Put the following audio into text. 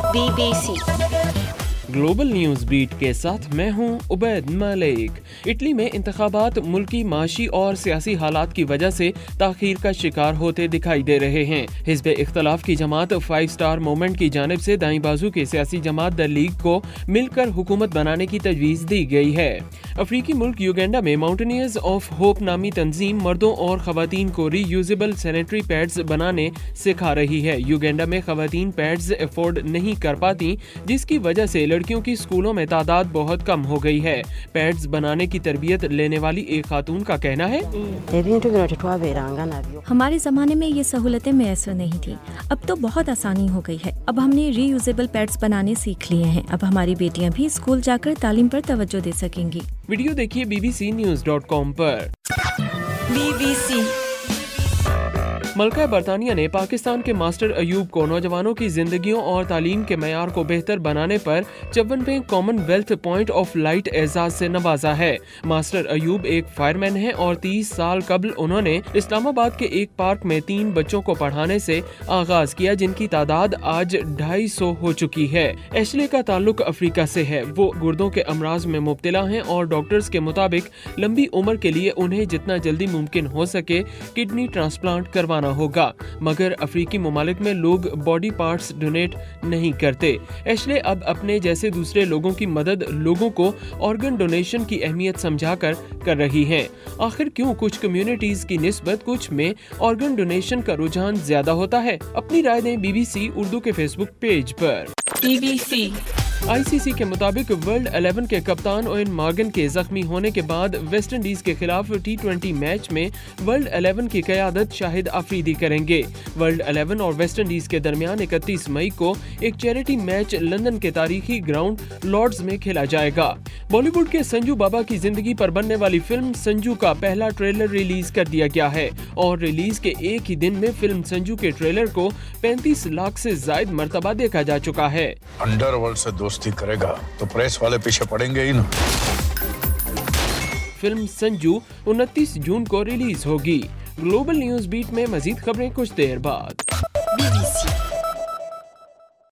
BBC global news beat के साथ मैं हूं उबैद मलिक। इटली में इंतखाबात मुल्की माशी और सियासी हालात की वजह से ताखीर का शिकार होते दिखाई दे रहे हैं। हिज़्ब इख्तलाफ की जमात 5 स्टार मूवमेंट की जानिब से दाईं बाजू की सियासी जमात द लीग को मिलकर हुकूमत बनाने की तजवीज़ दी गई है। अफ्रीकी मुल्क युगांडा में माउंटेनियर्स ऑफ होप नामी तंजीम मर्दों और खवातीन को रीयूजेबल सैनिटरी पैड्स बनाने सिखा रही है। युगांडा में खवातीन पैड्स अफोर्ड नहीं कर पाती, जिसकी वजह से लड़कियों की स्कूलों में तादाद बहुत कम हो गई है। पैड्स बनाने की तरबियत लेने वाली एक खातून का कहना है, हमारे जमाने में ये सहूलतें मैसर नहीं थी, अब तो बहुत आसानी हो गई है। अब हमने रीयूजेबल पैड्स बनाने सीख लिए हैं। अब हमारी बेटियां भी स्कूल जाकर तालीम पर तवज्जो दे सकेंगी। वीडियो देखिए bbcnews.com पर। BBC मलका बरतानिया ने पाकिस्तान के मास्टर अयूब को नौजवानों की जिंदगियों और तालीम के मयार को बेहतर बनाने पर 54वें कॉमनवेल्थ पॉइंट ऑफ लाइट एजाज से नवाजा है। मास्टर अयूब एक फायरमैन हैं और 30 साल कबल उन्होंने इस्लामाबाद के एक पार्क में 3 बच्चों को पढ़ाने से आगाज किया, जिनकी तादाद आज 250 हो चुकी है। एशले का ताल्लुक अफ्रीका से है। वो गुर्दों के अमराज में मुब्तला हैं और डॉक्टर्स के मुताबिक लंबी उम्र के लिए उन्हें जितना जल्दी मुमकिन हो सके किडनी ट्रांसप्लांट करवाना होगा, मगर अफ्रीकी ममालिक में लोग बॉडी पार्ट्स डोनेट नहीं करते। एशले अब अपने जैसे दूसरे लोगों की मदद लोगों को ऑर्गन डोनेशन की अहमियत समझाकर कर रही हैं। आखिर क्यों कुछ कम्युनिटीज की निस्बत कुछ में ऑर्गन डोनेशन का रुझान ज्यादा होता है? अपनी राय दें BBC उर्दू के फेसबुक पेज पर। BBC ICC के मुताबिक वर्ल्ड 11 के कप्तान ओवेन मॉर्गन के जख्मी होने के बाद वेस्ट इंडीज के खिलाफ T20 मैच में वर्ल्ड 11 की क़यादत शाहिद आफरीदी करेंगे। वर्ल्ड 11 और वेस्ट इंडीज के दरमियान 31 मई को एक चैरिटी मैच लंदन के तारीखी ग्राउंड लॉर्ड्स में खेला जाएगा। बॉलीवुड के संजू बाबा की जिंदगी पर बनने वाली फिल्म संजू का पहला ट्रेलर रिलीज कर दिया गया है और रिलीज के एक ही दिन में फिल्म संजू के ट्रेलर को 35 लाख से ज्यादा मर्तबा देखा जा चुका है। अंडरवर्ल्ड से दोस्ती करेगा तो प्रेस वाले पीछे पड़ेंगे ही ना। फिल्म संजू 29 जून को रिलीज होगी। ग्लोबल न्यूज बीट में मजीद खबरें कुछ देर बाद। BBC